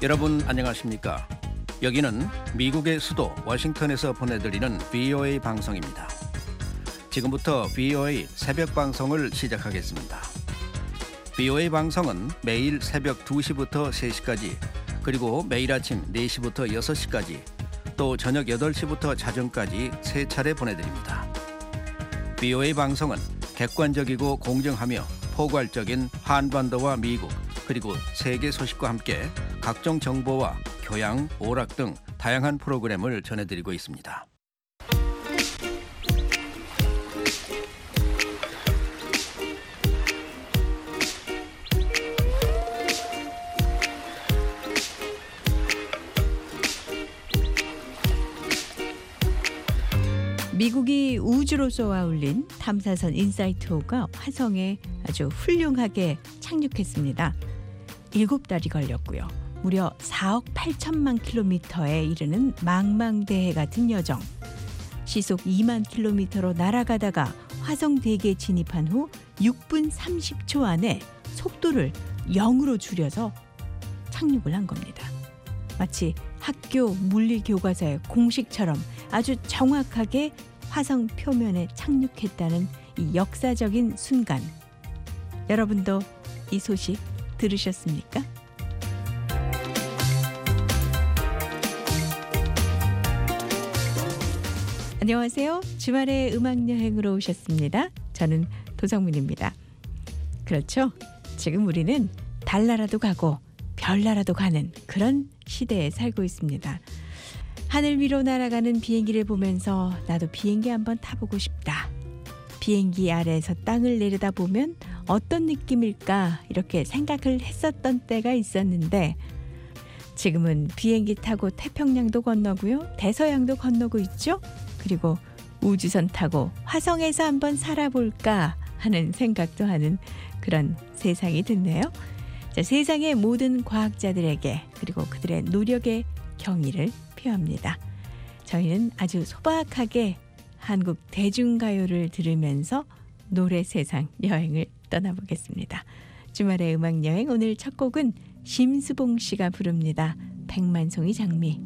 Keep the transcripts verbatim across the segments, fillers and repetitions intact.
여러분 안녕하십니까? 여기는 미국의 수도 워싱턴에서 보내드리는 브이오에이 방송입니다. 지금부터 브이오에이 새벽 방송을 시작하겠습니다. 브이오에이 방송은 매일 새벽 두 시부터 세 시까지, 그리고 매일 아침 네 시부터 여섯 시까지, 또 저녁 여덟 시부터 자정까지 세 차례 보내드립니다. 브이오에이 방송은 객관적이고 공정하며 포괄적인 한반도와 미국, 그리고 세계 소식과 함께 각종 정보와 교양, 오락 등 다양한 프로그램을 전해드리고 있습니다. 미국이 우주로 쏘아 올린 탐사선 인사이트호가 화성에 아주 훌륭하게 착륙했습니다. 일곱 달이 걸렸고요. 무려 사억 팔천만 킬로미터에 이르는 망망대해 같은 여정. 시속 이만 킬로미터로 날아가다가 화성 대기에 진입한 후 육 분 삼십 초 안에 속도를 영으로 줄여서 착륙을 한 겁니다. 마치 학교 물리 교과서의 공식처럼 아주 정확하게 화성 표면에 착륙했다는 이 역사적인 순간. 여러분도 이 소식 들으셨습니까? 안녕하세요. 주말에 음악여행으로 오셨습니다. 저는 도성문입니다. 그렇죠. 지금 우리는 달나라도 가고 별나라도 가는 그런 시대에 살고 있습니다. 하늘 위로 날아가는 비행기를 보면서 나도 비행기 한번 타보고 싶다. 비행기 아래에서 땅을 내려다보면 어떤 느낌일까 이렇게 생각을 했었던 때가 있었는데, 지금은 비행기 타고 태평양도 건너고요. 대서양도 건너고 있죠. 그리고 우주선 타고 화성에서 한번 살아볼까 하는 생각도 하는 그런 세상이 됐네요. 자, 세상의 모든 과학자들에게 그리고 그들의 노력의 경의를 표합니다. 저희는 아주 소박하게 한국 대중가요를 들으면서 노래 세상 여행을 떠나보겠습니다. 주말의 음악여행, 오늘 첫 곡은 심수봉 씨가 부릅니다. 백만송이 장미.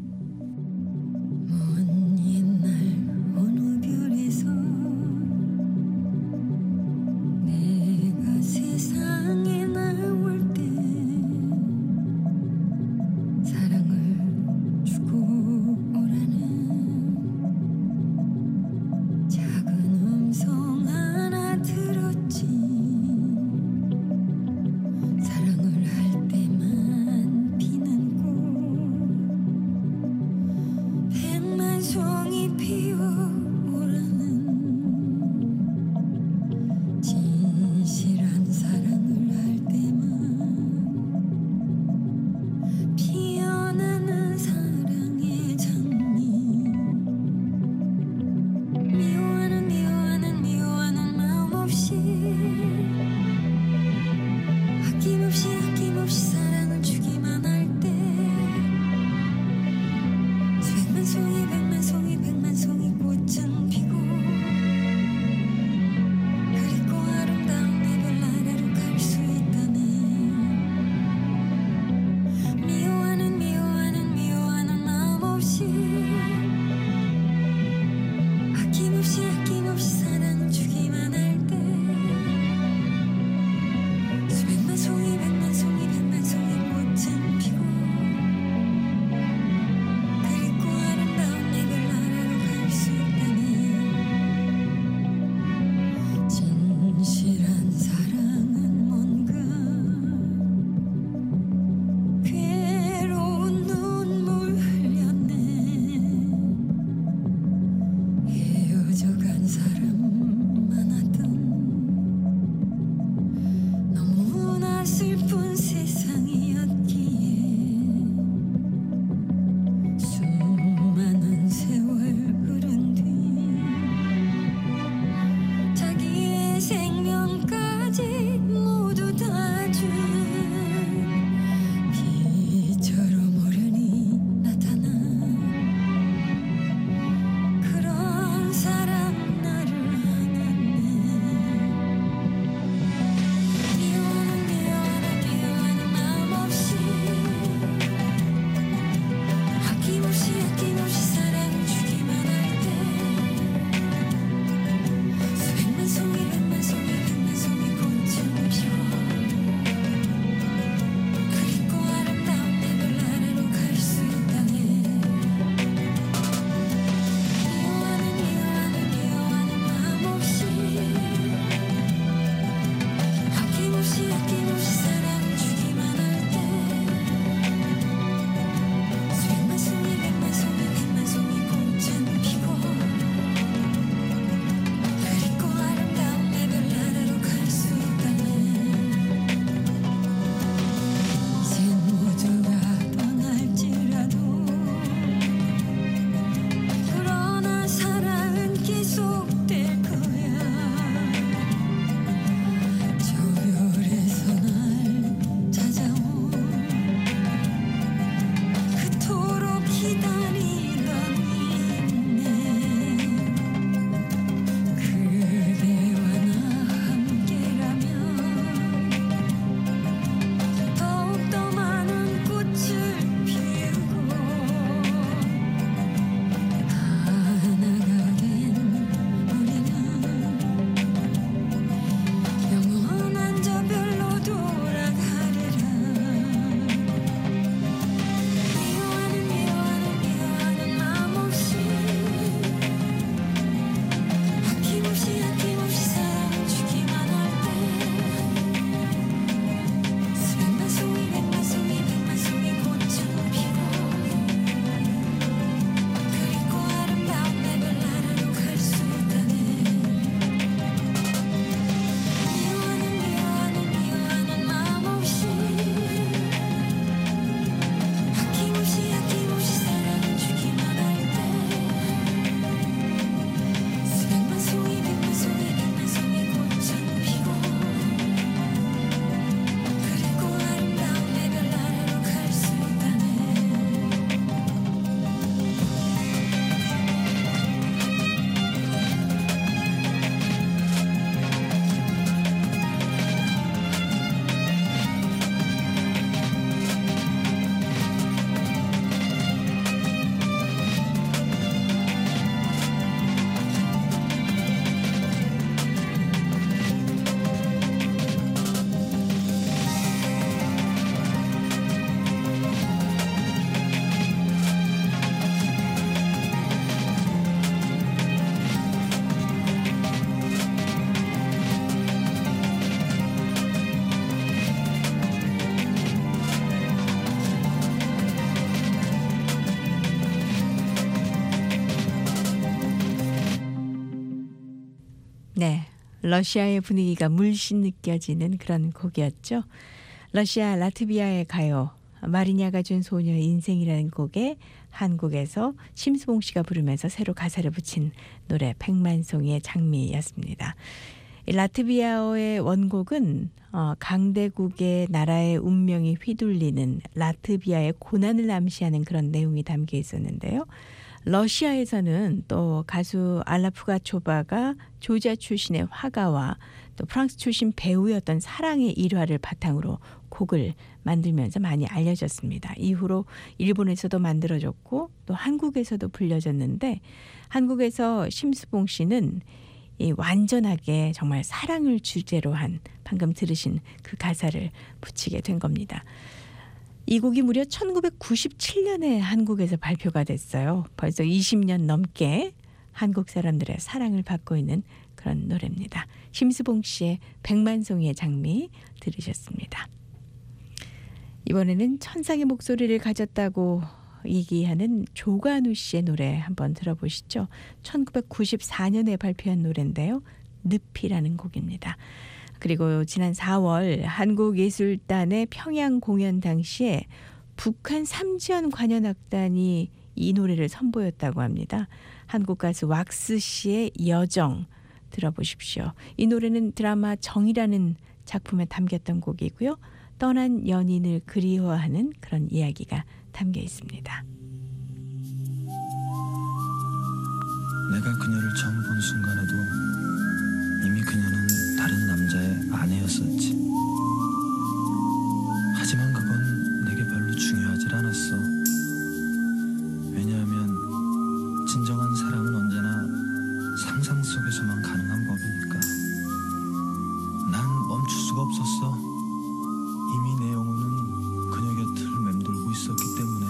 네, 러시아의 분위기가 물씬 느껴지는 그런 곡이었죠. 러시아 라트비아의 가요 마리냐가 준 소녀의 인생이라는 곡에 한국에서 심수봉 씨가 부르면서 새로 가사를 붙인 노래 백만송이의 장미였습니다. 이 라트비아어의 원곡은 어, 강대국의 나라의 운명이 휘둘리는 라트비아의 고난을 암시하는 그런 내용이 담겨 있었는데요. 러시아에서는 또 가수 알라 푸가초바가 조지아 출신의 화가와 또 프랑스 출신 배우였던 사랑의 일화를 바탕으로 곡을 만들면서 많이 알려졌습니다. 이후로 일본에서도 만들어졌고 또 한국에서도 불려졌는데 한국에서 심수봉 씨는 이 완전하게 정말 사랑을 주제로 한 방금 들으신 그 가사를 붙이게 된 겁니다. 이 곡이 무려 천구백구십칠 년에 한국에서 발표가 됐어요. 벌써 이십 년 넘게 한국 사람들의 사랑을 받고 있는 그런 노래입니다. 심수봉 씨의 백만송이의 장미 들으셨습니다. 이번에는 천상의 목소리를 가졌다고 얘기하는 조관우 씨의 노래 한번 들어보시죠. 천구백구십사 년에 발표한 노래인데요. 늪이라는 곡입니다. 그리고 지난 사월 한국예술단의 평양 공연 당시에 북한 삼지연 관현악단이 이 노래를 선보였다고 합니다. 한국 가수 왁스 씨의 여정 들어보십시오. 이 노래는 드라마 정이라는 작품에 담겼던 곡이고요. 떠난 연인을 그리워하는 그런 이야기가 담겨 있습니다. 내가 그녀를 처음 본 순간에도 이미 그녀는 다른 남자의 아내였었지. 하지만 그건 내게 별로 중요하질 않았어. 왜냐하면 진정한 사랑은 언제나 상상 속에서만 가능한 법이니까. 난 멈출 수가 없었어. 이미 내 영혼은 그녀 곁을 맴돌고 있었기 때문에.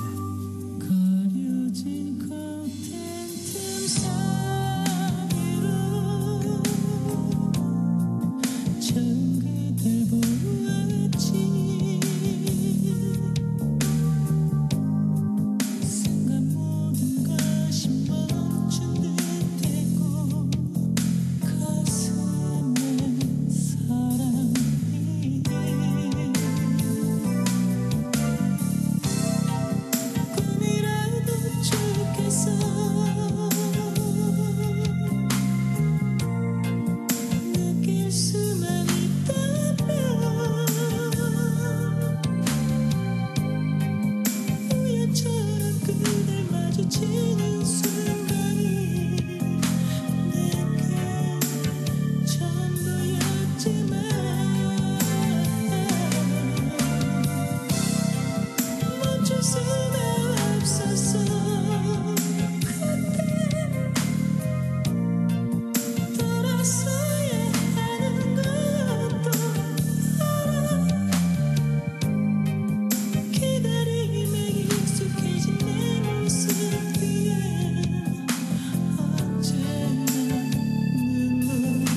가려진 커튼 틈 사이로 처음 그댈 보았지. 순간 모든 것이 멈춘 듯했고 가슴에 사랑이 꿈이라도 좋겠어. 느낄 수만 있다면 우연처럼 그댈 마주치는 순간이 내게 전부였지만 멈출 수가 없었어. 그때 돌아서야 하는 것도 알아. 기다림에 익숙해진 내 모습 위에 언제나 눈물이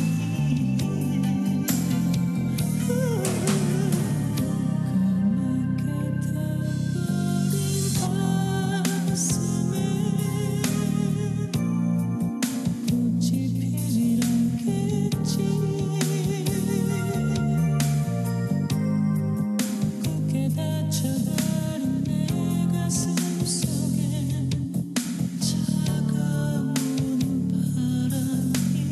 까맣게 타버린 가슴에 꽃이 피질 않겠지. 굳게 닫혀버린 내 가슴 속에 차가운 바람이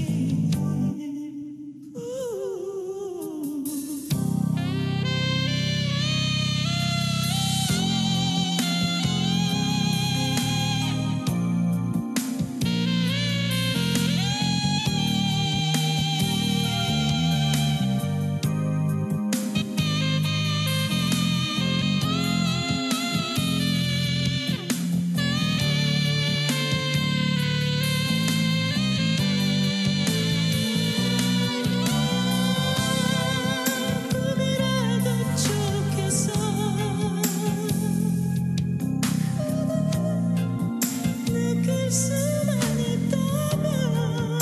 꿈이라도 좋겠어. 느낄 수만 있다면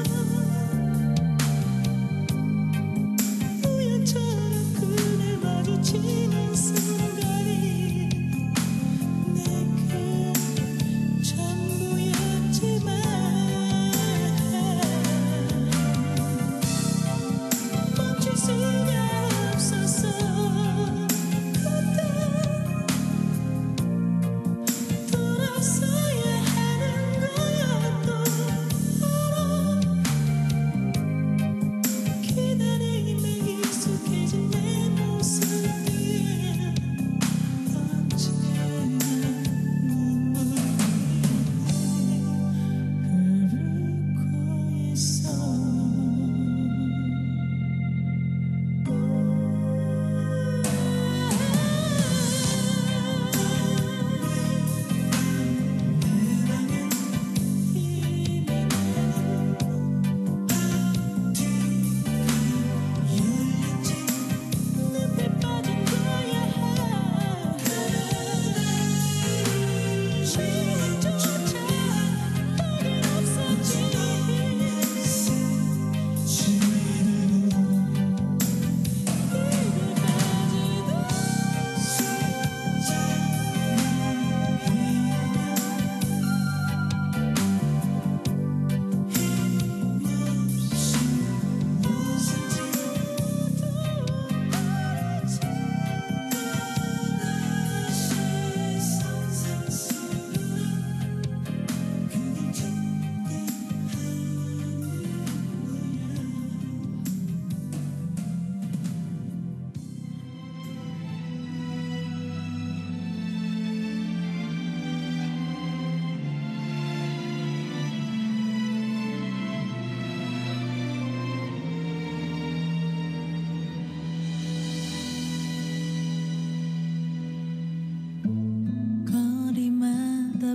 우연처럼 그댈 마주치는 순간이 내게 전부였지만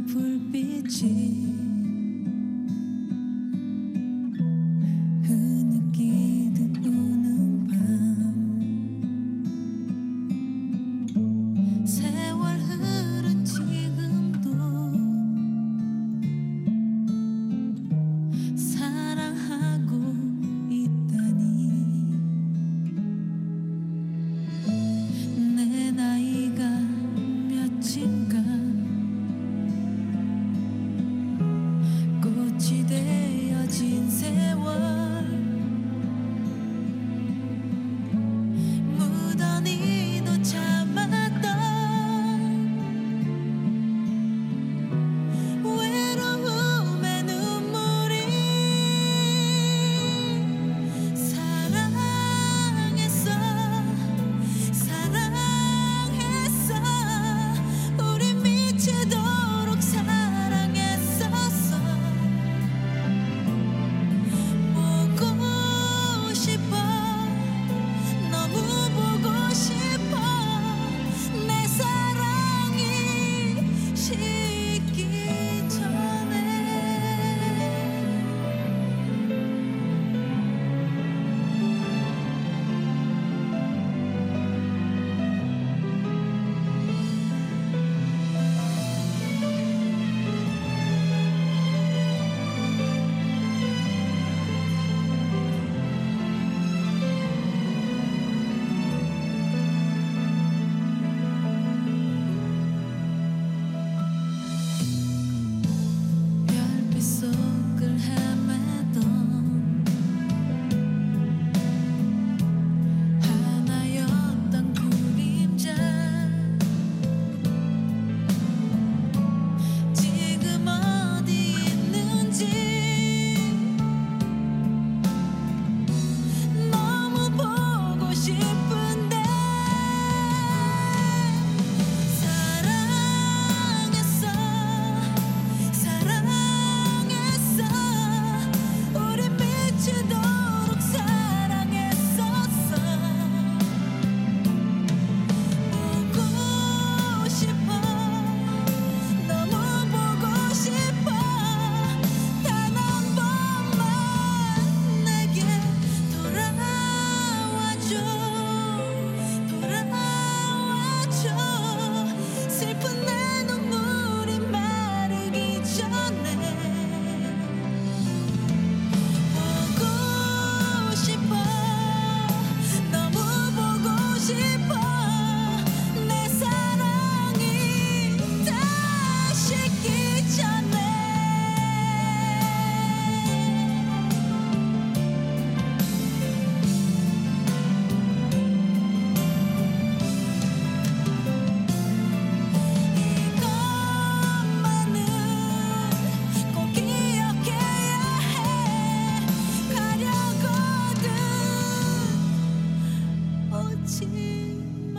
불빛이 흐느끼듯 우는 밤 세월 흐른 지금도 사랑하고 있다니 내 나이가 몇인가 꽃이 되어진 세월 무던히도 참았던 외로움의 눈물이 사랑했어 사랑했어 우리 미치도록 사랑했었어 보고 싶어 너무 보고 싶어 내 사랑이 식기 전에 별빛 속을 헤매던 하나였던 그림자 지금 어디 있는지 너무 보고 싶은데 사랑했어 사랑했어 우리 미치도록 사랑했었어 보고 싶어 너무 보고 싶어 단 한 번만 내게 돌아와줘 돌아와줘 슬픈 내 눈물이 마르기 전에 보고 싶어 너무 보고 싶어 내 사랑이 다 식기 전에 이것만은 꼭 기억해야 해 가려거든 오지마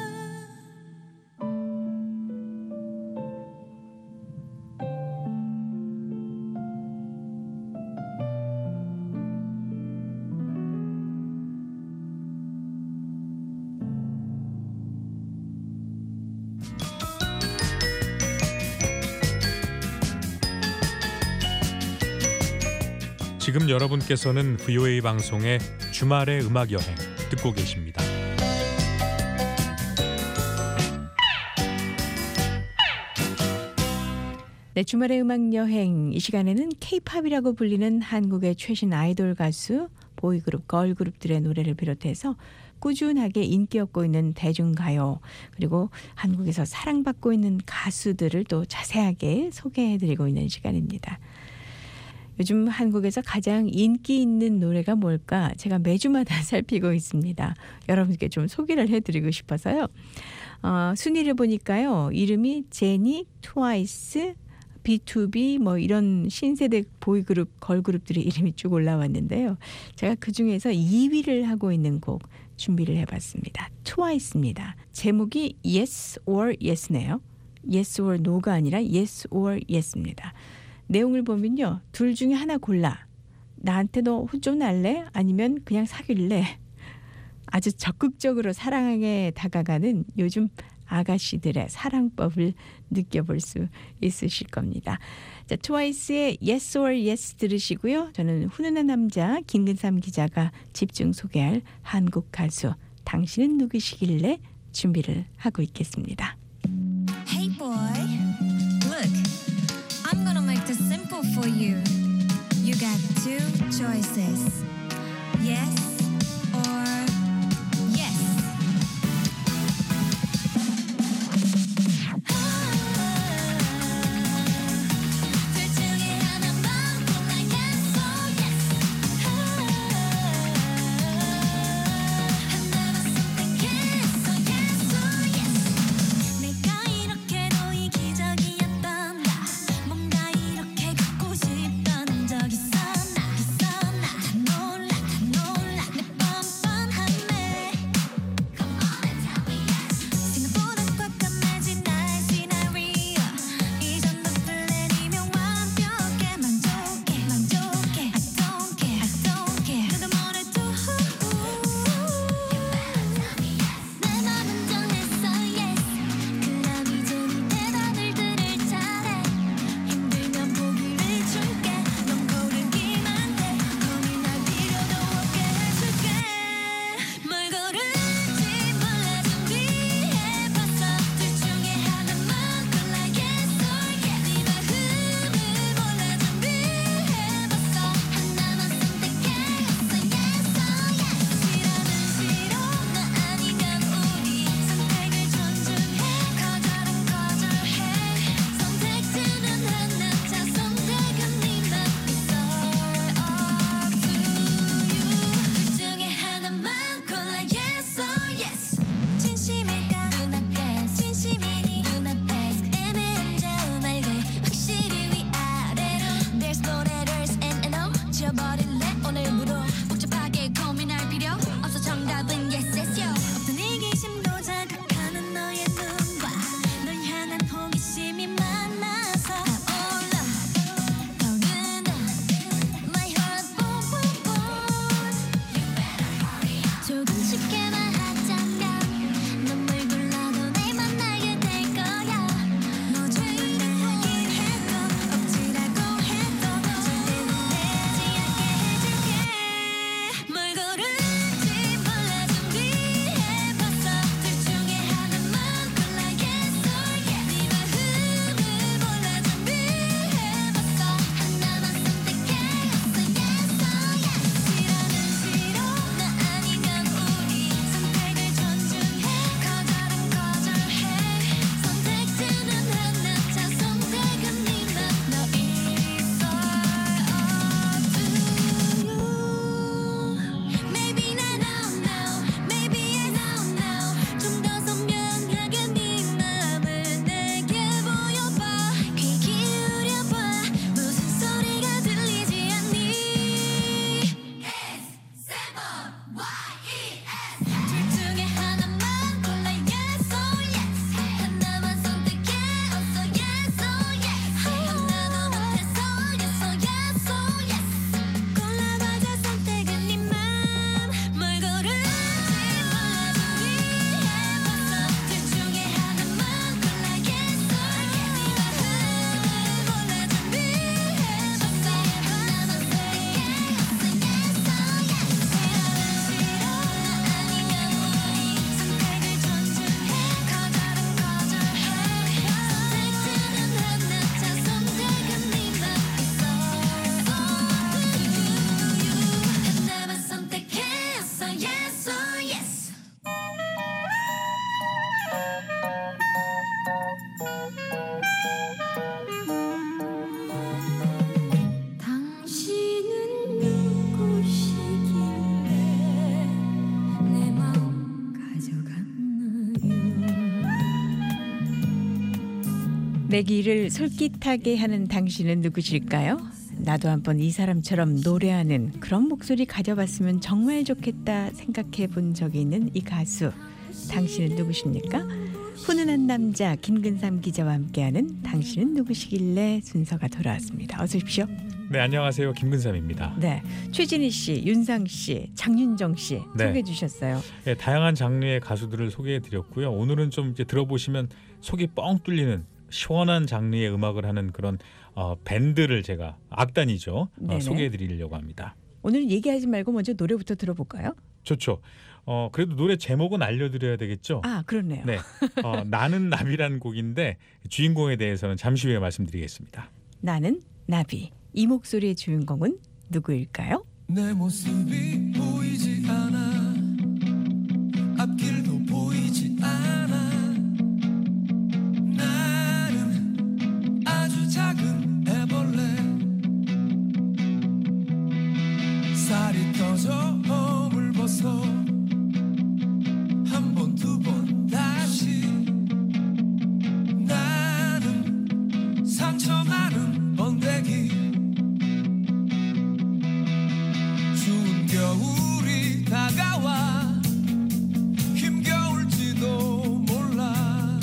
지금 여러분께서는 브이오에이 방송의 주말의 음악 여행 듣고 계십니다. 네, 주말의 음악 여행 이 시간에는 K-팝이라고 불리는 한국의 최신 아이돌 가수, 보이그룹, 걸그룹들의 노래를 비롯해서 꾸준하게 인기 얻고 있는 대중가요 그리고 한국에서 사랑받고 있는 가수들을 또 자세하게 소개해드리고 있는 시간입니다. 요즘 한국에서 가장 인기 있는 노래가 뭘까 제가 매주마다 살피고 있습니다. 여러분께 좀 소개를 해드리고 싶어서요. 어, 순위를 보니까요. 이름이 제니, 트와이스, 비투비 뭐 이런 신세대 보이그룹, 걸그룹들의 이름이 쭉 올라왔는데요. 제가 그중에서 이 위를 하고 있는 곡 준비를 해봤습니다. 트와이스입니다. 제목이 Yes or Yes네요. Yes or No가 아니라 Yes or Yes입니다. 내용을 보면요. 둘 중에 하나 골라. 나한테 너 혼쭐날래? 아니면 그냥 사귈래? 아주 적극적으로 사랑에 다가가는 요즘 아가씨들의 사랑법을 느껴볼 수 있으실 겁니다. 자, 트와이스의 Yes or Yes 들으시고요. 저는 훈훈한 남자 김근삼 기자가 집중 소개할 한국 가수 당신은 누구시길래 준비를 하고 있겠습니다. Hey boy, look, I'm gonna make this simple for you. You got two choices. Yes or yes. 둘 중에 하나만 골라 yes or yes. 하나만 선택했어 yes or yes. 내가 이렇게도 이기적이었던 나 뭔가 이렇게 갖고 싶던 적 있었나 있었나 다 놀라 다 놀라 내 뻔뻔함에 Come on and tell me yes. 생각보다 꽉감해진 나의 시나리오 이 정도 플랜이면 완벽해 만족해 만족해 I don't care I don't care 누가 뭐래도 내 맘은 정했어 yes. 그럼 이제는 대답을 들을 차례 힘들면 포기를 줄게 넌 고르기만 해 고민할 필요도 없게 해줄게 뭘 고를지 몰라 준비해봤어 둘 중에 하나만 골라 yes or yes. 네 마음을 몰라 준비해봤어 하나만 선택했어 yes or yes. 싫어는 싫어 나 아니면 우리 선택을 존중해 거절은 거절해 선택지는 하나 자 선택은 네 맘 It's all up to you. 둘 중에 하나만 골라 yes or yes. 진심일까 눈앞에 진심이니 눈앞에 애매한 정말들 확실히 위아래로 There's no letters and an O 지워버릴래 오늘부로 복잡하게 고민할 필요 없어 정답은 yes yes yo. 없던 이기심도 자극하는 너의 눈과 널 향한 호기심이 만나서 타올라 타오르는 My heart boom boom boom. 조금씩 말하자면 넌 뭘 골라도 날 만나게 될 거야 너 좋아하긴 해도 억지라고 해도 절대는 내지 않게 해줄게 뭘 고를지 몰라 준비해봤어 둘 중에 하나만 골라 yes or yes. 네 마음을 몰라 준비해봤어 하나만 선택했어 yes or yes. 싫어는 싫어 나 아니면 우리 선택을 존중해 거절은 거절해 선택지는 하나 자 선택은 네 맘 너 It's all up to you. Maybe I don't know Maybe I don't know 좀 더 선명하게 네 맘을 내게 보여봐 귀 기울여봐 무슨 소리가 들리지 않니 It's simple Y E S. 둘 중에 하나만 골라 yes or yes. 하나만 선택해 없어 yes or yes. 하나도 못했어 yes or yes or yes. 골라봐자 선택은 네 맘. 뭘 고를지 몰라 준비해봤어 둘 중에 하나만 골라 yes or yes. 네 마음을 몰라 준비해봤어 하나만 선택했어 yes or yes. 싫어는 싫어 나 아니면 우리 선택을 존중해 거절은 거절해 선택지는 하나 자 선택은 네 맘 It's all up to you. 하나만 선택했어 yes or yes. 당신은 누구시길래 내 마음 가져갔나요? 내 귀를 솔깃하게 하는 당신은 누구실까요? 나도 한번 이 사람처럼 노래하는 그런 목소리 가져봤으면 정말 좋겠다 생각해 본 적이 있는 이 가수. 당신은 누구십니까? 훈훈한 남자 김근삼 기자와 함께하는 당신은 누구시길래 순서가 돌아왔습니다. 어서 오십시오. 네, 안녕하세요. 김근삼입니다. 네, 최진희 씨, 윤상 씨, 장윤정 씨 네. 소개해 주셨어요. 네, 다양한 장르의 가수들을 소개해 드렸고요. 오늘은 좀 이제 들어보시면 속이 뻥 뚫리는 시원한 장르의 음악을 하는 그런 어, 밴드를 제가 악단이죠. 어, 네네. 소개해 드리려고 합니다. 오늘 얘기하지 말고 먼저 노래부터 들어볼까요? 좋죠. 어, 그래도 노래 제목은 알려드려야 되겠죠. 아, 그렇네요. 네, 어, 나는 나비라는 곡인데 주인공에 대해서는 잠시 후에 말씀드리겠습니다. 나는 나비. 이 목소리의 주인공은 누구일까요? 내 모습이 보이지 않아 앞길도 보이지 않아 나는 아주 작은 애벌레 살이 떠져 허물 벗어 한 번 두 번 다시 나는 상처 많은 번데기 추운 겨울이 다가와 힘겨울지도 몰라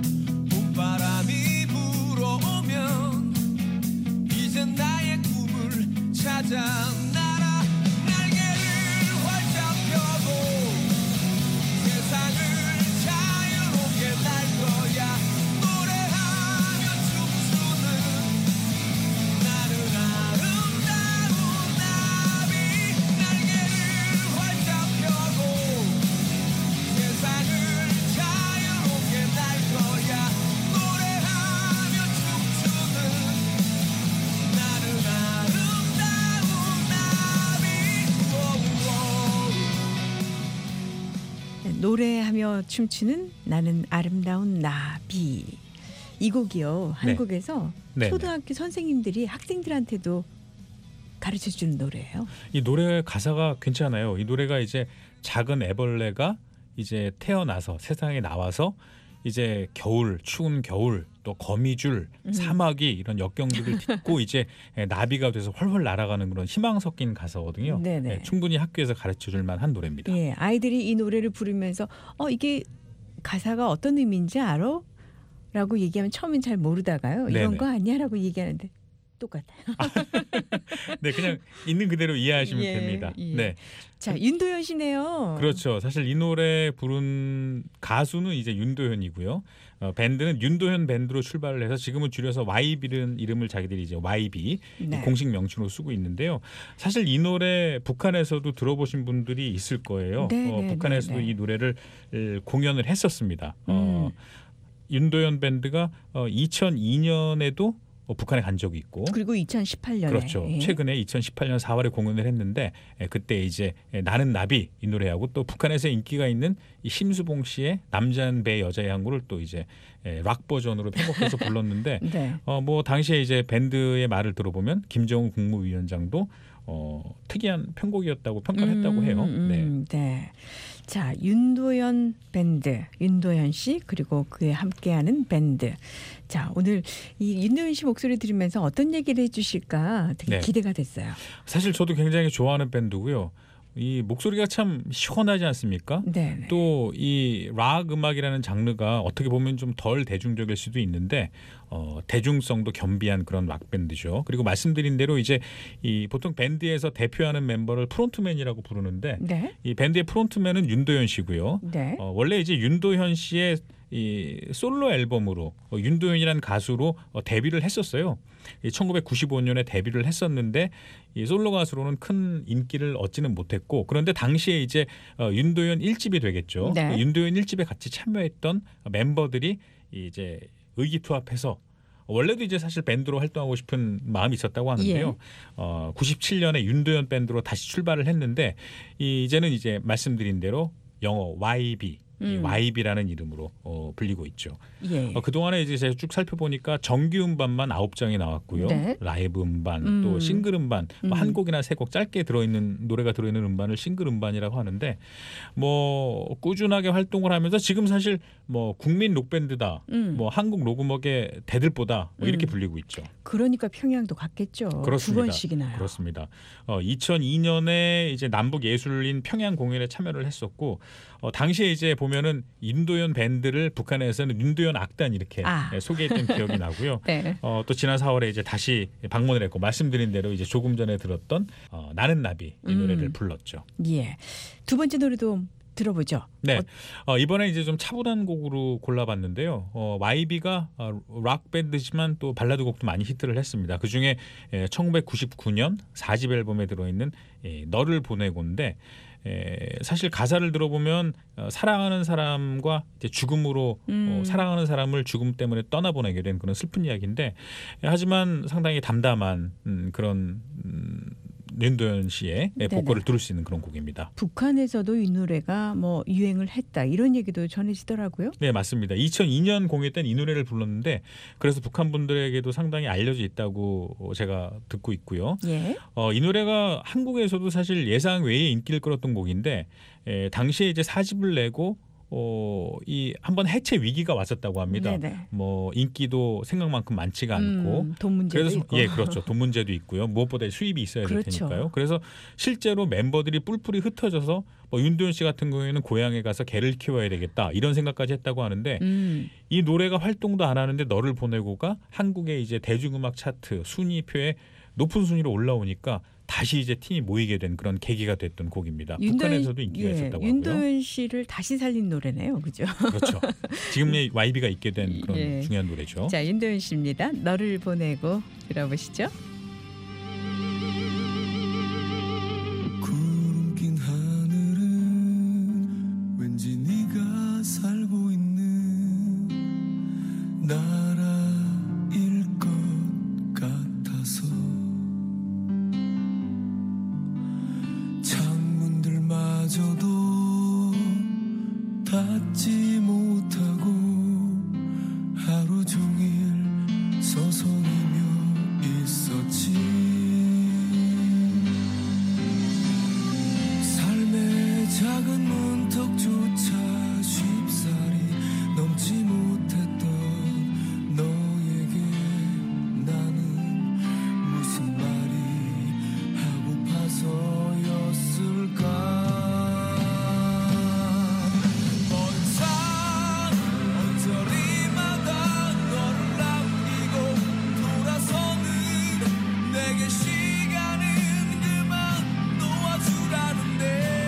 봄바람이 불어오면 이젠 나의 꿈을 찾아 날아 날개를 활짝 펴고 세상을 자유롭게 날 거야 노래하며 춤추는 나는 아름다운 나비 날개를 활짝 펴고 세상을 자유롭게 날 거야 노래하며 춤추는 나는 아름다운 나비 오오오. 네, 노래하며 춤추는 나는 아름다운 나비. 이 곡이요. 네. 한국에서 네, 초등학교 선생님들이 학생들한테도 가르쳐 주는 노래예요. 이 노래 가사가 괜찮아요. 이 노래가 이제 작은 애벌레가 이제 태어나서 세상에 나와서 이제 겨울, 추운 겨울, 또 거미줄, 음. 사마귀 이런 역경들을 딛고 이제 나비가 돼서 훨훨 날아가는 그런 희망 섞인 가사거든요. 네네. 네, 충분히 학교에서 가르쳐 줄 만한 노래입니다. 예, 아이들이 이 노래를 부르면서 어 이게 가사가 어떤 의미인지 알아? 라고 얘기하면 처음엔 잘 모르다가요. 이런 네네. 거 아니야라고 얘기하는데 똑같아요. 네, 그냥 있는 그대로 이해하시면 예, 됩니다. 예. 네. 자, 윤도현 씨네요. 그렇죠. 사실 이 노래 부른 가수는 이제 윤도현이고요. 어, 밴드는 윤도현 밴드로 출발을 해서 지금은 줄여서 와이비라는 이름을 자기들이 이제 와이비 네. 공식 명칭으로 쓰고 있는데요. 사실 이 노래 북한에서도 들어보신 분들이 있을 거예요. 네, 어, 네, 북한에서도 네, 네. 이 노래를 에, 공연을 했었습니다. 어, 음. 윤도현 밴드가 어, 이천이 년에도 어, 북한에 간 적이 있고 그리고 이천십팔 년에 그렇죠. 예. 최근에 이천십팔 년 사월에 공연을 했는데 에, 그때 이제 에, 나는 나비 이 노래하고 또 북한에서 인기가 있는 이 심수봉 씨의 남자는 배 여자의 항구를 또 이제 에, 락 버전으로 편곡해서 불렀는데 네. 어, 뭐 당시에 이제 밴드의 말을 들어보면 김정은 국무위원장도 어, 특이한 편곡이었다고 평가를 했다고 해요. 음, 네. 음, 네. 자, 윤도현 밴드, 윤도현 씨 그리고 그에 함께하는 밴드. 자, 오늘 이 윤도현 씨 목소리 들으면서 어떤 얘기를 해주실까 되게 네. 기대가 됐어요. 사실 저도 굉장히 좋아하는 밴드고요. 이 목소리가 참 시원하지 않습니까? 네. 또 이 락 음악이라는 장르가 어떻게 보면 좀 덜 대중적일 수도 있는데 어, 대중성도 겸비한 그런 락 밴드죠. 그리고 말씀드린 대로 이제 이 보통 밴드에서 대표하는 멤버를 프론트맨이라고 부르는데 네. 이 밴드의 프론트맨은 윤도현 씨고요. 네. 어, 원래 이제 윤도현 씨의 이 솔로 앨범으로 어, 윤도현이라는 가수로 어, 데뷔를 했었어요. 이 천구백구십오 년에 데뷔를 했었는데 이 솔로 가수로는 큰 인기를 얻지는 못했고 그런데 당시에 이제 어, 윤도현 일 집이 되겠죠. 네. 그 윤도현 일 집에 같이 참여했던 멤버들이 이제 의기투합해서 원래도 이제 사실 밴드로 활동하고 싶은 마음이 있었다고 하는데요. 예. 어, 구십칠 년에 윤도현 밴드로 다시 출발을 했는데 이, 이제는 이제 말씀드린 대로 영어 와이비 이 음. 와이비라는 이름으로 어, 불리고 있죠. 예. 어, 그동안에 이제 제가 쭉 살펴보니까 정규 음반만 아홉 장이 나왔고요. 네. 라이브 음반, 음. 또 싱글 음반, 음. 뭐 한 곡이나 세 곡 짧게 들어있는 노래가 들어있는 음반을 싱글 음반이라고 하는데 뭐 꾸준하게 활동을 하면서 지금 사실 뭐 국민 록밴드다, 음. 뭐 한국 록음악의 대들보다 뭐 이렇게 음. 불리고 있죠. 그러니까 평양도 갔겠죠. 그렇습니다. 두 번씩이나요. 그렇습니다. 어, 이천이 년에 이제 남북 예술인 평양 공연에 참여를 했었고 어, 당시에 이제 보면 보면은 인도연 밴드를 북한에서는 인도연 악단 이렇게 아. 예, 소개했던 기억이 나고요. 네. 어, 또 지난 사월에 이제 다시 방문을 했고 말씀드린 대로 이제 조금 전에 들었던 어, 나는 나비 이 노래를 음. 불렀죠. 예. 두 번째 노래도 들어보죠. 네, 어, 이번에 이제 좀 차분한 곡으로 골라봤는데요. 어, 와이비가 어, 락 밴드지만 또 발라드 곡도 많이 히트를 했습니다. 그 중에 예, 천구백구십구 년 사 집 앨범에 들어있는 예, 너를 보내고인데 에, 사실 가사를 들어보면 어, 사랑하는 사람과 이제 죽음으로 음. 어, 사랑하는 사람을 죽음 때문에 떠나보내게 된 그런 슬픈 이야기인데 에, 하지만 상당히 담담한 음, 그런 음, 윤도현 씨의 네네. 보컬을 들을 수 있는 그런 곡입니다. 북한에서도 이 노래가 뭐 유행을 했다 이런 얘기도 전해지더라고요. 네, 맞습니다. 이천이 년 공연 때 이 노래를 불렀는데 그래서 북한 분들에게도 상당히 알려져 있다고 제가 듣고 있고요. 예. 어, 이 노래가 한국에서도 사실 예상 외의 인기를 끌었던 곡인데 에, 당시에 이제 사 집을 내고 어, 이 한번 해체 위기가 왔었다고 합니다. 네네. 뭐 인기도 생각만큼 많지가 않고 음, 돈 문제도 그래서 있고. 예 그렇죠 돈 문제도 있고요 무엇보다 수입이 있어야 될 그렇죠. 테니까요. 그래서 실제로 멤버들이 뿔뿔이 흩어져서 뭐 윤도현 씨 같은 경우에는 고향에 가서 개를 키워야 되겠다 이런 생각까지 했다고 하는데 음. 이 노래가 활동도 안 하는데 너를 보내고가 한국의 이제 대중음악 차트 순위표에 높은 순위로 올라오니까 다시 이제 팀이 모이게 된 그런 계기가 됐던 곡입니다. 윤도현- 북한에서도 인기가 예, 있었다고 하고요. 윤도현 씨를 다시 살린 노래네요, 그죠? 그렇죠. 지금의 와이비가 있게 된 그런 예. 중요한 노래죠. 자, 윤도현 씨입니다. 너를 보내고 들어보시죠. 구름 낀 하늘은 왠지 네가 살고 있는 나라일 것 같아서 창문들마저도 닫지 못하고 하루 종일 서성이며 있었지. 삶의 작은 문턱조차 쉽사리 넘지 못했던 너에게 나는 무슨 말이 하고파서였을까. 먼 산 언저리마다 너를 남기고 돌아서는 내게 시간은 그만 놓아주라는데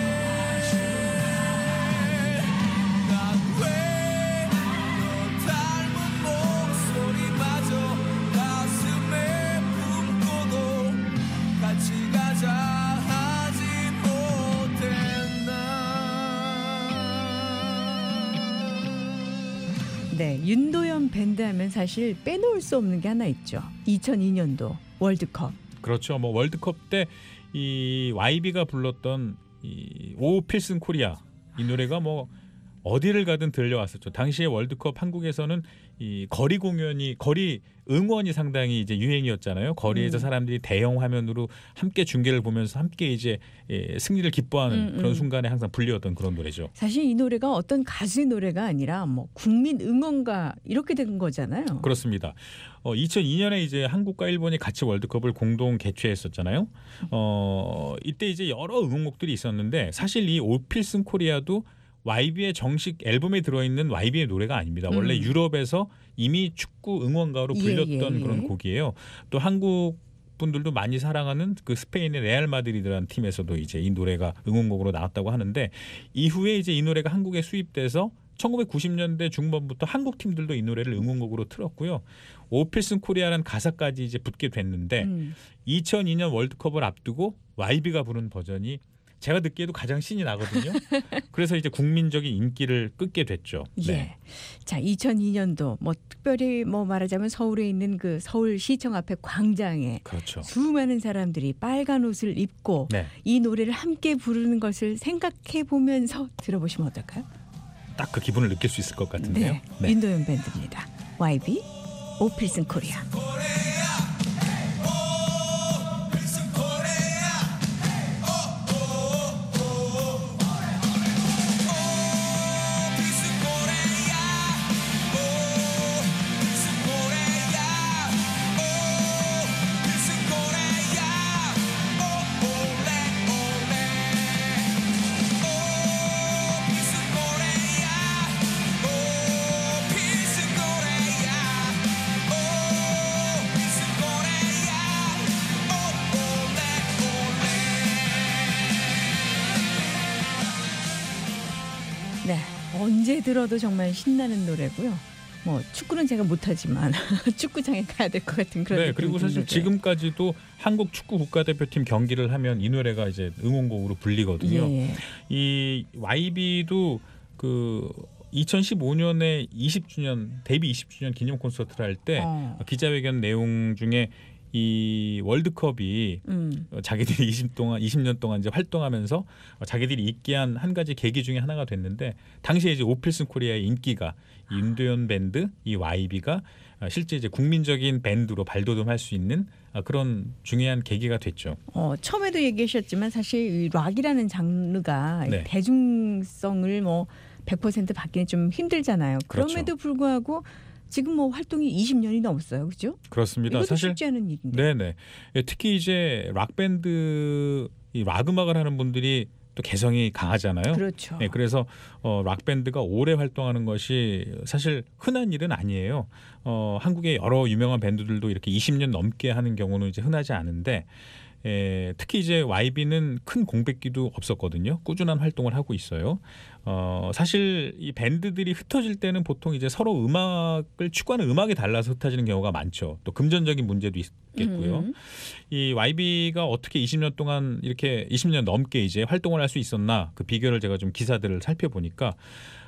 난 왜 너 닮은 목소리마저 가슴에 품고도 같이 가자 하지 못했나. 네, 윤도현 밴드 하면 사실 빼놓을 수 없는 게 하나 있죠. 이천이 년도 월드컵. 그렇죠. 뭐 월드컵 때 이 와이비가 불렀던 이 오 필승 코리아 이 노래가 뭐 어디를 가든 들려왔었죠. 당시에 월드컵 한국에서는 이 거리 공연이 거리 응원이 상당히 이제 유행이었잖아요. 거리에서 음. 사람들이 대형 화면으로 함께 중계를 보면서 함께 이제 예, 승리를 기뻐하는 음, 그런 음. 순간에 항상 불리웠던 그런 노래죠. 사실 이 노래가 어떤 가수의 노래가 아니라 뭐 국민 응원가 이렇게 된 거잖아요. 그렇습니다. 어, 이천이 년에 이제 한국과 일본이 같이 월드컵을 공동 개최했었잖아요. 어, 이때 이제 여러 응원곡들이 있었는데 사실 이 오필승 코리아도 와이비의 정식 앨범에 들어있는 와이비의 노래가 아닙니다. 원래 음. 유럽에서 이미 축구 응원가로 예, 불렸던 예, 예. 그런 곡이에요. 또 한국 분들도 많이 사랑하는 그 스페인의 레알 마드리드라는 팀에서도 이제 이 노래가 응원곡으로 나왔다고 하는데 이후에 이제 이 노래가 한국에 수입돼서 천구백구십 년대 중반부터 한국 팀들도 이 노래를 응원곡으로 틀었고요. 오필승 코리아라는 가사까지 이제 붙게 됐는데 음. 이천이 년 월드컵을 앞두고 와이비가 부른 버전이 제가 듣기에도 가장 신이 나거든요. 그래서 이제 국민적인 인기를 끌게 됐죠. 네. 예. 자, 이천이 년도 뭐 특별히 뭐 말하자면 서울에 있는 그 서울시청 앞에 광장에 그렇죠. 수많은 사람들이 빨간 옷을 입고 네. 이 노래를 함께 부르는 것을 생각해 보면서 들어보시면 어떨까요? 딱 그 기분을 느낄 수 있을 것 같은데요. 네. 네. 윤도현 밴드입니다. 와이비 오필승 코리아. Oh 언제 들어도 정말 신나는 노래고요. 뭐 축구는 제가 못하지만 축구장에 가야 될 것 같은 그런 네, 느낌이 그리고 사실 드는데. 지금까지도 한국 축구 국가대표팀 경기를 하면 이 노래가 이제 응원곡으로 불리거든요. 예. 이 와이비도 그 이천십오 년에 이십 주년 데뷔 이십 주년 기념 콘서트를 할 때 어. 기자회견 내용 중에 이 월드컵이 음. 자기들이 이십 동안 이십 년 동안 이제 활동하면서 자기들이 있게 한 한 가지 계기 중에 하나가 됐는데 당시에 이제 오필슨 코리아의 인기가 이 윤도현 밴드 이 와이비가 실제 이제 국민적인 밴드로 발돋움할 수 있는 그런 중요한 계기가 됐죠. 어, 처음에도 얘기하셨지만 사실 이 락이라는 장르가 네. 대중성을 뭐 백 퍼센트 받기는 좀 힘들잖아요. 그렇죠. 그럼에도 불구하고 지금 뭐 활동이 이십 년이 넘었어요. 그죠? 그렇습니다. 이것도 사실 쉽지 않은 얘기인데. 네네. 특히 이제 락 밴드 이 락 음악을 하는 분들이 또 개성이 강하잖아요. 그렇죠. 네, 그래서 어, 락 밴드가 오래 활동하는 것이 사실 흔한 일은 아니에요. 어, 한국의 여러 유명한 밴드들도 이렇게 이십 년 넘게 하는 경우는 이제 흔하지 않은데. 에, 특히 이제 와이비는 큰 공백기도 없었거든요. 꾸준한 활동을 하고 있어요. 어, 사실 이 밴드들이 흩어질 때는 보통 이제 서로 음악을 추구하는 음악이 달라서 흩어지는 경우가 많죠. 또 금전적인 문제도 있겠고요. 음. 이 와이비가 어떻게 이십 년 동안 이렇게 이십 년 넘게 이제 활동을 할 수 있었나 그 비결을 제가 좀 기사들을 살펴보니까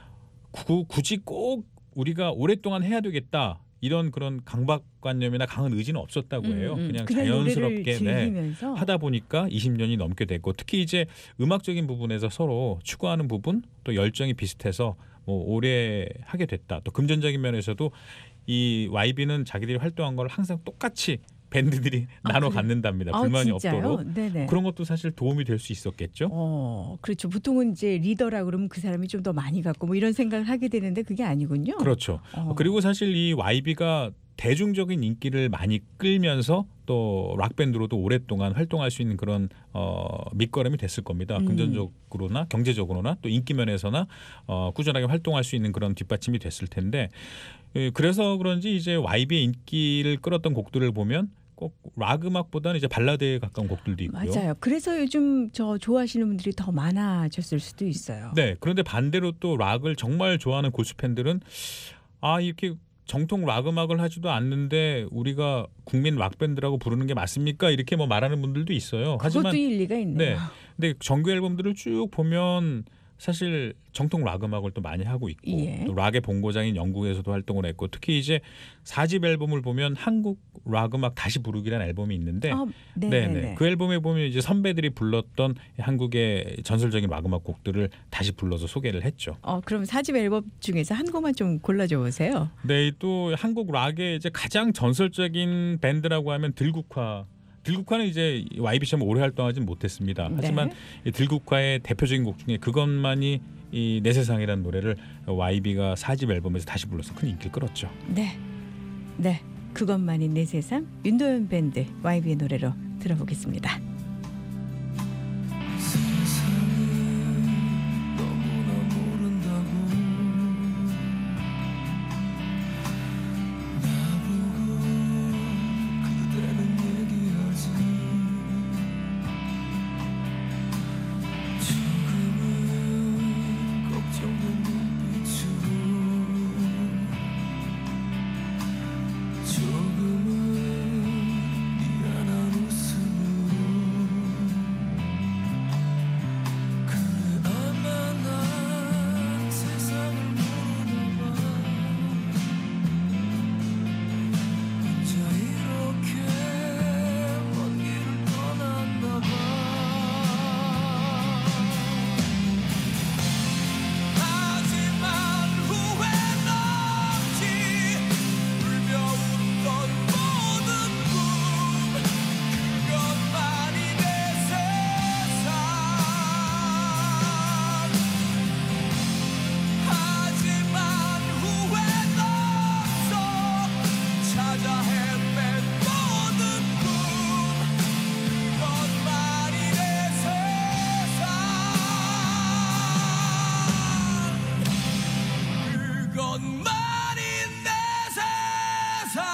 구, 굳이 꼭 우리가 오랫동안 해야 되겠다. 이런 그런 강박관념이나 강한 의지는 없었다고 해요. 음, 음. 그냥 그냥 자연스럽게 노래를 네, 즐기면서 하다 보니까 이십 년이 넘게 됐고 특히 이제 음악적인 부분에서 서로 추구하는 부분 또 열정이 비슷해서 뭐 오래 하게 됐다. 또 금전적인 면에서도 이 와이비는 자기들이 활동한 걸 항상 똑같이 밴드들이 아, 나눠 그래요? 갖는답니다. 아, 불만이 진짜요? 없도록. 네네. 그런 것도 사실 도움이 될 수 있었겠죠. 어, 그렇죠. 보통은 이제 리더라 그러면 그 사람이 좀 더 많이 갖고 뭐 이런 생각을 하게 되는데 그게 아니군요. 그렇죠. 어. 그리고 사실 이 와이비가 대중적인 인기를 많이 끌면서 또 락밴드로도 오랫동안 활동할 수 있는 그런 어, 밑거름이 됐을 겁니다. 음. 금전적으로나 경제적으로나 또 인기 면에서나 어, 꾸준하게 활동할 수 있는 그런 뒷받침이 됐을 텐데 예, 그래서 그런지 이제 와이비의 인기를 끌었던 곡들을 보면 꼭 락 음악보다는 이제 발라드에 가까운 곡들도 있고요. 맞아요. 그래서 요즘 저 좋아하시는 분들이 더 많아졌을 수도 있어요. 네. 그런데 반대로 또 락을 정말 좋아하는 고수 팬들은 아 이렇게 정통 락 음악을 하지도 않는데 우리가 국민 락 밴드라고 부르는 게 맞습니까? 이렇게 뭐 말하는 분들도 있어요. 그것도 하지만 일리가 있네요. 네. 근데 정규 앨범들을 쭉 보면 사실 정통 락 음악을 또 많이 하고 있고 예. 또 락의 본고장인 영국에서도 활동을 했고 특히 이제 사 집 앨범을 보면 한국 락 음악 다시 부르기라는 앨범이 있는데 아, 네네. 네네. 그 앨범에 보면 이제 선배들이 불렀던 한국의 전설적인 락 음악 곡들을 다시 불러서 소개를 했죠. 어, 그럼 사집 앨범 중에서 한 곡만 좀 골라줘 보세요. 네, 또 한국 락의 이제 가장 전설적인 밴드라고 하면 들국화. 들국화는 이제 와이비처럼 오래 활동하지는 못했습니다. 하지만 네. 이 들국화의 대표적인 곡 중에 그것만이 이 내 세상이라는 노래를 와이비가 사 집 앨범에서 다시 불러서 큰 인기를 끌었죠. 네, 네, 그것만이 내 세상 윤도현 밴드 와이비의 노래로 들어보겠습니다. 너무나 모른다고 나보고 그대는 얘기하지 조금은 걱정된 눈빛으로 조금은 미안한 웃음으로 그래 아마 난 세상을 모르나 봐 혼자 이렇게 먼 길을 떠났나 봐 하지만 후회는 없지 울며웃던 모든 꿈 그것만이 내 세상 하지만 후회는 없어 찾아 헤맨 모든 꿈 그것만이 내 세상 그것만이 내 세상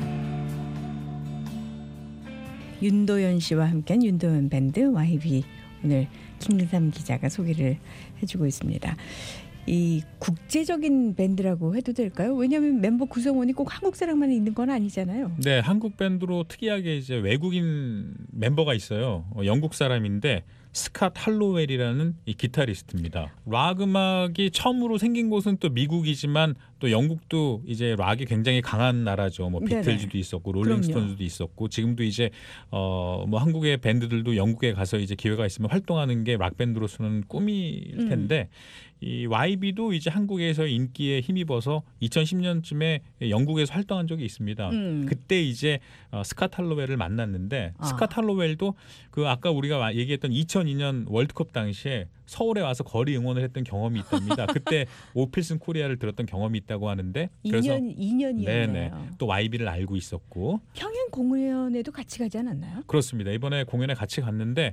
윤도현 씨와 함께한 윤도현 밴드 와이비 오늘 김근삼 기자가 소개를 해주고 있습니다. 이 국제적인 밴드라고 해도 될까요? 왜냐하면 멤버 구성원이 꼭 한국 사람만 있는 건 아니잖아요. 네, 한국 밴드로 특이하게 이제 외국인 멤버가 있어요. 어, 영국 사람인데 스캇 할로웰이라는 이 기타리스트입니다. 락 음악이 처음으로 생긴 곳은 또 미국이지만 또 영국도 이제 락이 굉장히 강한 나라죠. 뭐 네네. 비틀즈도 있었고 롤링스톤즈도 있었고 지금도 이제 어 뭐 한국의 밴드들도 영국에 가서 이제 기회가 있으면 활동하는 게 락 밴드로서는 꿈일 텐데 음. 이 와이비도 이제 한국에서 인기에 힘입어서 이천십 년쯤에 영국에서 활동한 적이 있습니다. 음. 그때 이제 어, 스캇 할로웰을 만났는데 아. 스캇 할로웰도 그 아까 우리가 얘기했던 이천이 년 월드컵 당시에 서울에 와서 거리 응원을 했던 경험이 있답니다. 그때 오필슨 코리아를 들었던 경험이 있다고 하는데 그래서 이 년 이 년이었네요. 네네. 또 와이비를 알고 있었고 평양 공연에도 같이 가지 않았나요? 그렇습니다. 이번에 공연에 같이 갔는데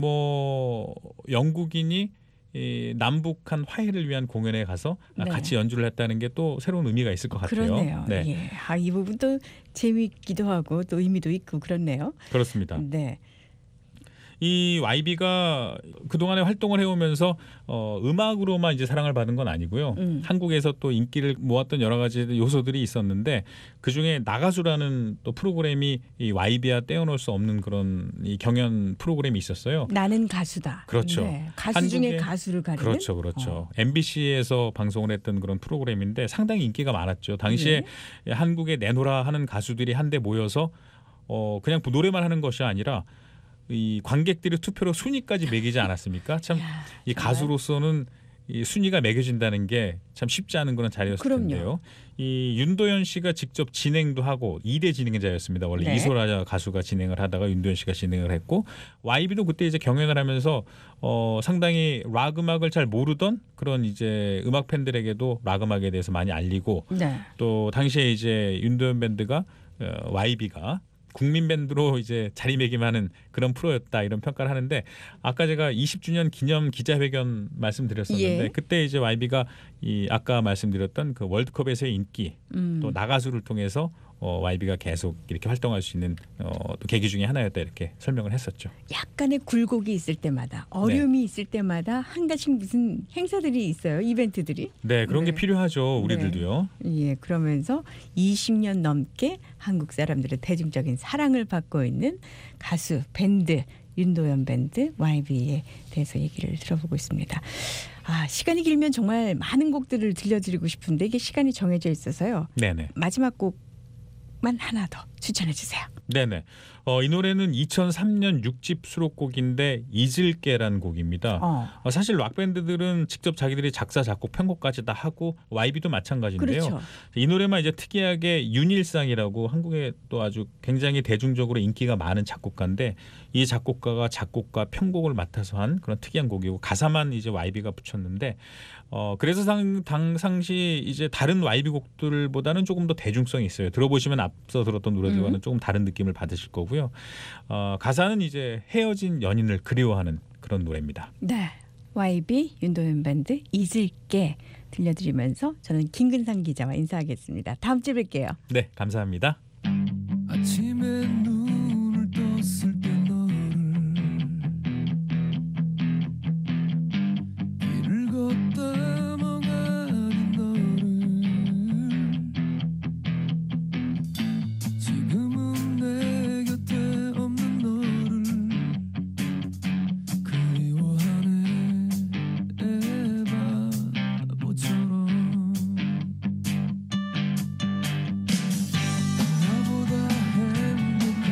뭐 영국인이 이 남북한 화해를 위한 공연에 가서 네. 같이 연주를 했다는 게 또 새로운 의미가 있을 것 같아요. 그러네요. 네, 예. 아, 이 부분도 재미있기도 하고 또 의미도 있고 그렇네요. 그렇습니다. 네. 이 와이비가 그동안에 활동을 해오면서 어, 음악으로만 이제 사랑을 받은 건 아니고요. 음. 한국에서 또 인기를 모았던 여러 가지 요소들이 있었는데 그중에 나가수라는 또 프로그램이 이 와이비와 떼어놓을 수 없는 그런 이 경연 프로그램이 있었어요. 나는 가수다. 그렇죠. 네. 가수 중에 한국의 가수를 가리는. 그렇죠, 그렇죠. 어. 엠비씨에서 방송을 했던 그런 프로그램인데 상당히 인기가 많았죠. 당시에 네. 한국에 내노라 하는 가수들이 한데 모여서 어, 그냥 노래만 하는 것이 아니라 이 관객들의 투표로 순위까지 매기지 않았습니까? 참 이 가수로서는 이 순위가 매겨진다는 게 참 쉽지 않은 그런 자리였을 그럼요. 텐데요. 이 윤도현 씨가 직접 진행도 하고 이 대 진행자였습니다. 원래 네. 이소라 가수가 진행을 하다가 윤도현 씨가 진행을 했고 와이비도 그때 이제 경연을 하면서 어 상당히 락 음악을 잘 모르던 그런 이제 음악 팬들에게도 락 음악에 대해서 많이 알리고 네. 또 당시에 이제 윤도현 밴드가 어, 와이비가 국민 밴드로 이제 자리매김하는 그런 프로였다 이런 평가를 하는데 아까 제가 이십 주년 기념 기자회견 말씀드렸었는데 예. 그때 이제 와이비가 이 아까 말씀드렸던 그 월드컵에서의 인기 음. 또 나가수를 통해서 어, 와이비가 계속 이렇게 활동할 수 있는 어, 또 계기 중에 하나였다 이렇게 설명을 했었죠. 약간의 굴곡이 있을 때마다 어려움이 네. 있을 때마다 한 가지 무슨 행사들이 있어요. 이벤트들이. 네, 그런 네. 게 필요하죠. 우리들도요. 예, 그러면서 이십 년 넘게 한국 사람들의 대중적인 사랑을 받고 있는 가수 밴드 윤도현 밴드 와이비에 대해서 얘기를 들어보고 있습니다. 아, 시간이 길면 정말 많은 곡들을 들려드리고 싶은데 이게 시간이 정해져 있어서요. 네네. 마지막 곡만 하나 더 추천해 주세요. 네네. 어, 이 노래는 이천삼 년 육 집 수록곡인데 잊을게라는 곡입니다. 어. 어, 사실 락 밴드들은 직접 자기들이 작사, 작곡, 편곡까지 다 하고 와이비도 마찬가지인데요. 그렇죠. 이 노래만 이제 특이하게 윤일상이라고 한국에 또 아주 굉장히 대중적으로 인기가 많은 작곡가인데 이 작곡가가 작곡과 편곡을 맡아서 한 그런 특이한 곡이고 가사만 이제 와이비가 붙였는데 어 그래서 상, 당상시 이제 다른 와이비 곡들보다는 조금 더 대중성이 있어요. 들어보시면 앞서 들었던 노래들과는 음. 조금 다른 느낌을 받으실 거고요. 어, 가사는 이제 헤어진 연인을 그리워하는 그런 노래입니다. 네. 와이비 윤도현 밴드 잊을게 들려드리면서 저는 김근상 기자와 인사하겠습니다. 다음 주에 뵐게요. 네, 감사합니다. 아침에 눈을 떴을 때 너를 길을 걷다 멍하니 너를 지금은 내 곁에 없는 너를 그리워하네 바보처럼 나보다 행복한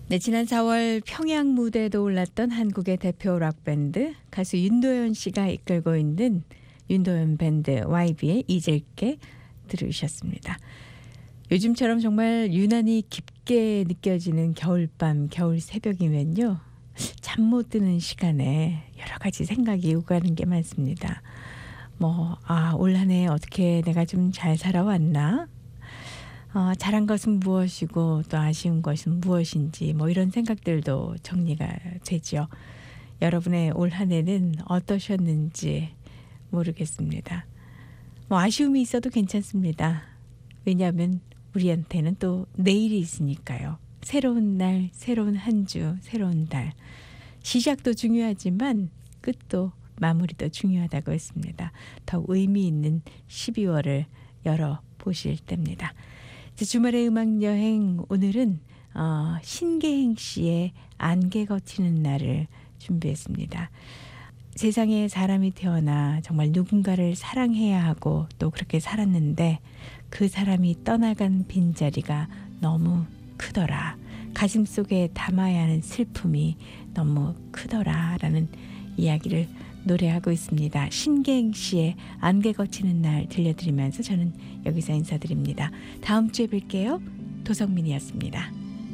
네, 지난 사월 평양 무대에도 올랐던 한국의 대표 락밴드 가수 윤도현 씨가 이끌고 있는 윤도현 밴드 와이비의 잊을게 들으셨습니다. 요즘처럼 정말 유난히 깊게 느껴지는 겨울밤, 겨울 새벽이면요. 잠 못 드는 시간에 여러 가지 생각이 오가는 게 많습니다. 뭐, 아, 올 한 해 어떻게 내가 좀 잘 살아왔나? 어, 잘한 것은 무엇이고 또 아쉬운 것은 무엇인지 뭐 이런 생각들도 정리가 되죠. 여러분의 올 한 해는 어떠셨는지 모르겠습니다. 뭐 아쉬움이 있어도 괜찮습니다. 왜냐하면 우리한테는 또 내일이 있으니까요. 새로운 날, 새로운 한 주, 새로운 달. 시작도 중요하지만 끝도 마무리도 중요하다고 했습니다. 더 의미 있는 십이월을 열어보실 때입니다. 주말의 음악여행 오늘은 어, 신계행 씨의 안개 걷히는 날을 준비했습니다. 세상에 사람이 태어나 정말 누군가를 사랑해야 하고 또 그렇게 살았는데 그 사람이 떠나간 빈자리가 너무 크더라. 가슴속에 담아야 하는 슬픔이 너무 크더라 라는 이야기를 노래하고 있습니다. 신계행 씨의 안개 걷히는 날 들려드리면서 저는 여기서 인사드립니다. 다음 주에 뵐게요. 도성민이었습니다.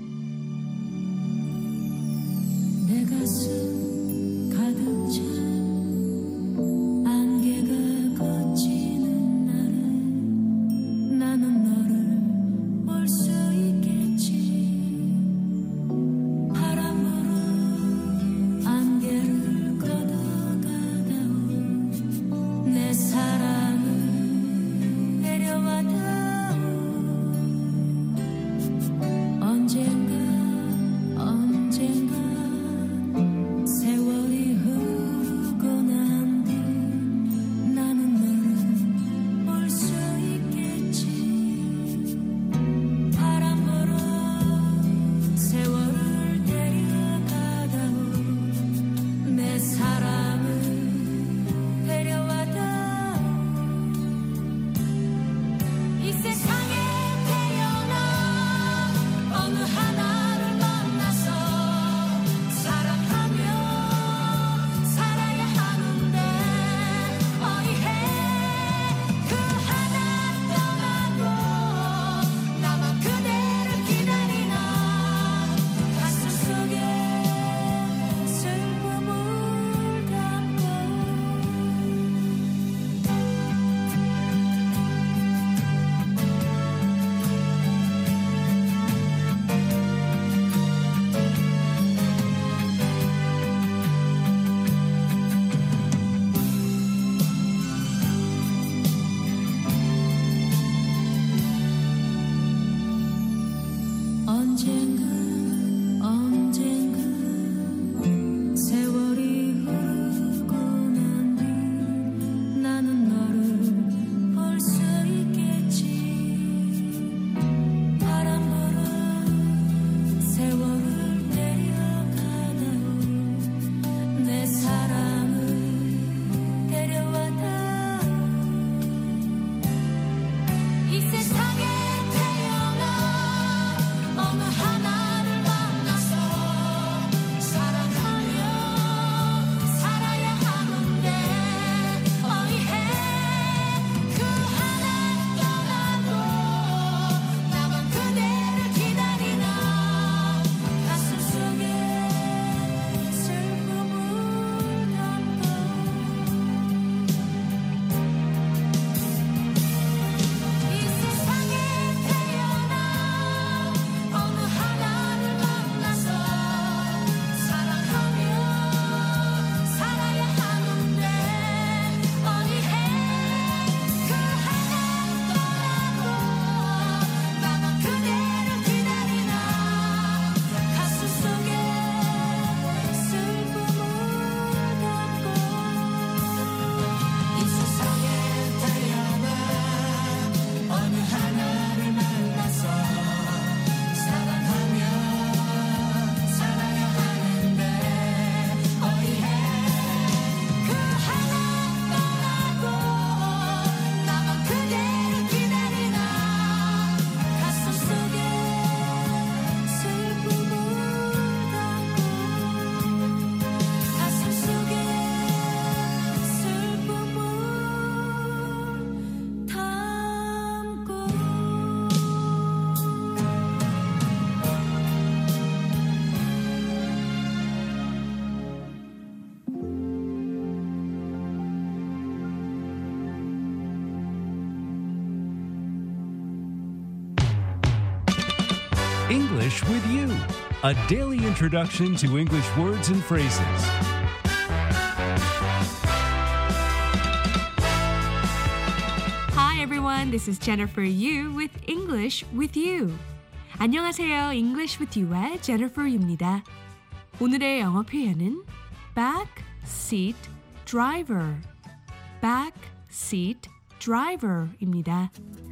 내 가슴 가득 찬 안개가 걷히는 날에 나는 너를 볼 수 있겠지. 바람으로 안개를 걷어가다오. 내 사랑을 내려와다오. 언젠가 언젠가 세월이 흐르고 난 뒤 English with You, a daily introduction to English words and phrases. Hi everyone, this is Jennifer Yu with English with You. 안녕하세요, English with You의 Jennifer Yu입니다. 오늘의 영어 표현은 back seat driver, back seat driver입니다.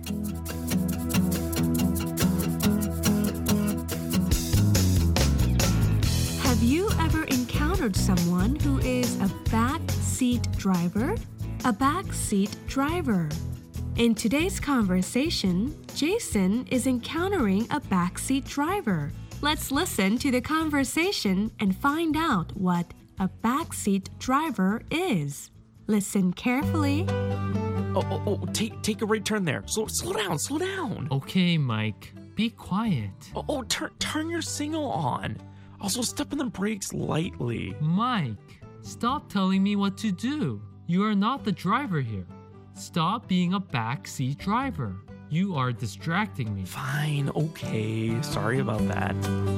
Have you ever encountered someone who is a back seat driver? A back seat driver. In today's conversation, Jason is encountering a backseat driver. Let's listen to the conversation and find out what a backseat driver is. Listen carefully. Oh, oh, oh, take take a right turn there. Slow, slow down, slow down. Okay, Mike, be quiet. Oh, oh turn turn your signal on. Also, step on the brakes lightly. Mike, stop telling me what to do. You are not the driver here. Stop being a backseat driver. You are distracting me. Fine, okay. Sorry about that.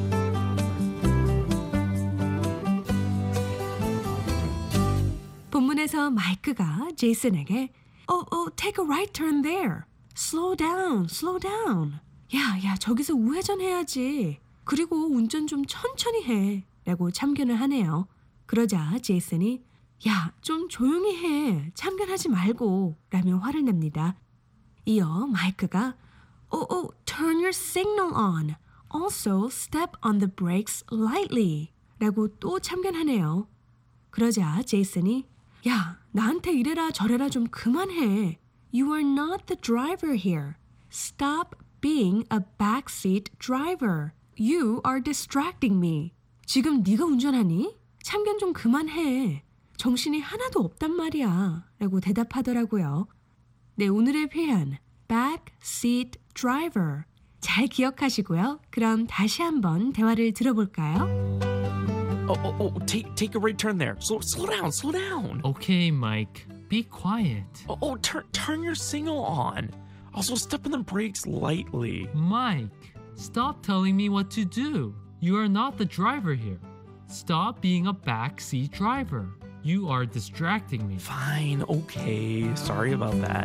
본문에서 마이크가 제이슨에게 Oh, oh, take a right turn there. Slow down, slow down. 야, 야, 저기서 우회전해야지. 그리고 운전 좀 천천히 해. 라고 참견을 하네요. 그러자 제이슨이 야, 좀 조용히 해. 참견하지 말고. 라며 화를 냅니다. 이어 마이크가 Oh, oh, turn your signal on. Also, step on the brakes lightly. 라고 또 참견하네요. 그러자 제이슨이 야, 나한테 이래라 저래라 좀 그만해. You are not the driver here. Stop being a backseat driver. You are distracting me. 지금 네가 운전하니? 참견 좀 그만해. 정신이 하나도 없단 말이야. 라고 대답하더라고요. 네, 오늘의 표현 backseat driver 잘 기억하시고요. 그럼 다시 한번 대화를 들어볼까요? Oh, oh, oh, take take a right turn there. Slow, slow down, slow down. Okay, Mike, be quiet. Oh, oh turn turn your signal on. Also, step on the brakes lightly. Mike, stop telling me what to do. You are not the driver here. Stop being a backseat driver. You are distracting me. Fine, okay. Sorry about that.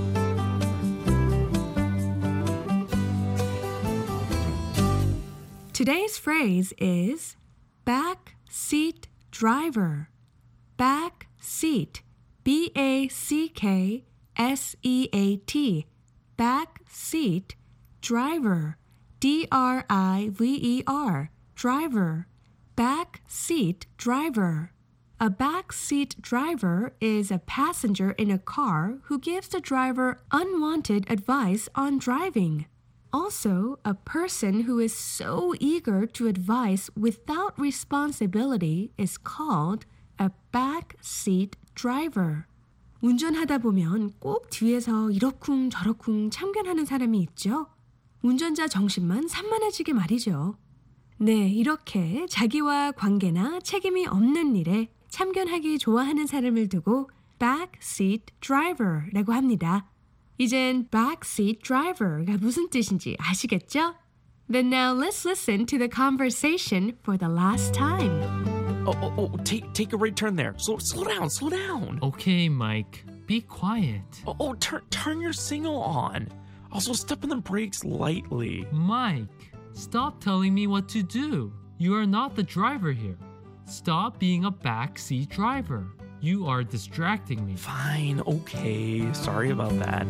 Today's phrase is back seat driver. Back seat. B A C K S E A T. Back seat driver. D R I V E R. Driver. Back seat driver. A backseat driver is a passenger in a car who gives the driver unwanted advice on driving. Also, a person who is so eager to advise without responsibility is called a backseat driver. 운전하다 보면 꼭 뒤에서 이러쿵 저러쿵 참견하는 사람이 있죠. 운전자 정신만 산만해지게 말이죠. 네, 이렇게 자기와 관계나 책임이 없는 일에 참견하기 좋아하는 사람을 두고 backseat driver라고 합니다. 이젠 backseat driver가 무슨 뜻인지 아시겠죠? Then now let's listen to the conversation for the last time. Oh, oh, oh, take take a right turn there. Slow, slow down, slow down. Okay, Mike, be quiet. Oh, oh turn turn your signal on. Also, step on the brakes lightly. Mike, stop telling me what to do. You are not the driver here. Stop being a backseat driver. You are distracting me. Fine, okay. Sorry about that.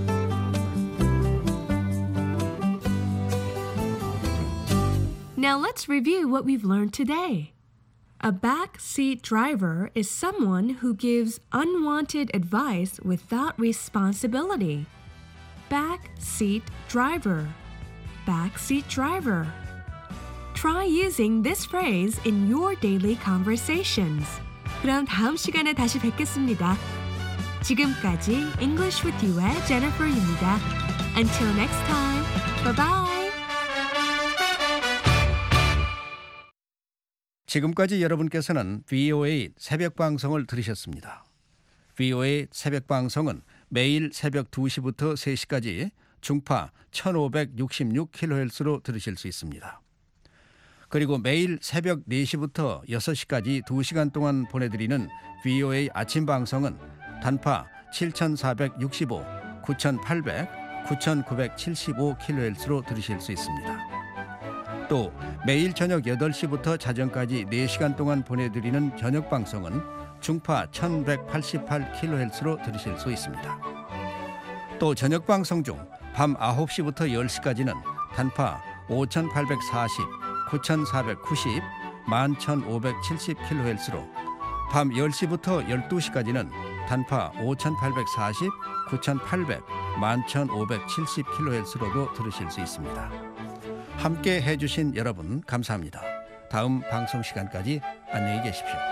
Now let's review what we've learned today. A backseat driver is someone who gives unwanted advice without responsibility. Backseat driver. Backseat driver. Try using this phrase in your daily conversations. 그럼 다음 시간에 다시 뵙겠습니다. 지금까지 English with You의 Jennifer입니다. Until next time, bye bye. 지금까지 여러분께서는 브이오에이 새벽 방송을 들으셨습니다. 브이오에이 새벽 방송은 매일 새벽 두 시부터 세 시까지 중파 천오백육십육 킬로헤르츠로 들으실 수 있습니다. 그리고 매일 새벽 네 시부터 여섯 시까지 두 시간 동안 보내드리는 브이오에이 아침 방송은 단파 칠천사백육십오, 구천팔백, 구천구백칠십오 킬로헤르츠로 들으실 수 있습니다. 또 매일 저녁 여덟 시부터 자정까지 네 시간 동안 보내드리는 저녁 방송은 중파 천백팔십팔 킬로헤르츠로 들으실 수 있습니다. 또 저녁 방송 중 밤 아홉 시부터 열 시까지는 단파 오천팔백사십, 구천사백구십, 만 천오백칠십 킬로헤르츠로, 밤 열 시부터 열두 시까지는 단파 오천팔백사십, 구천팔백, 만 천오백칠십 킬로헤르츠로도 들으실 수 있습니다. 함께 해주신 여러분 감사합니다. 다음 방송 시간까지 안녕히 계십시오.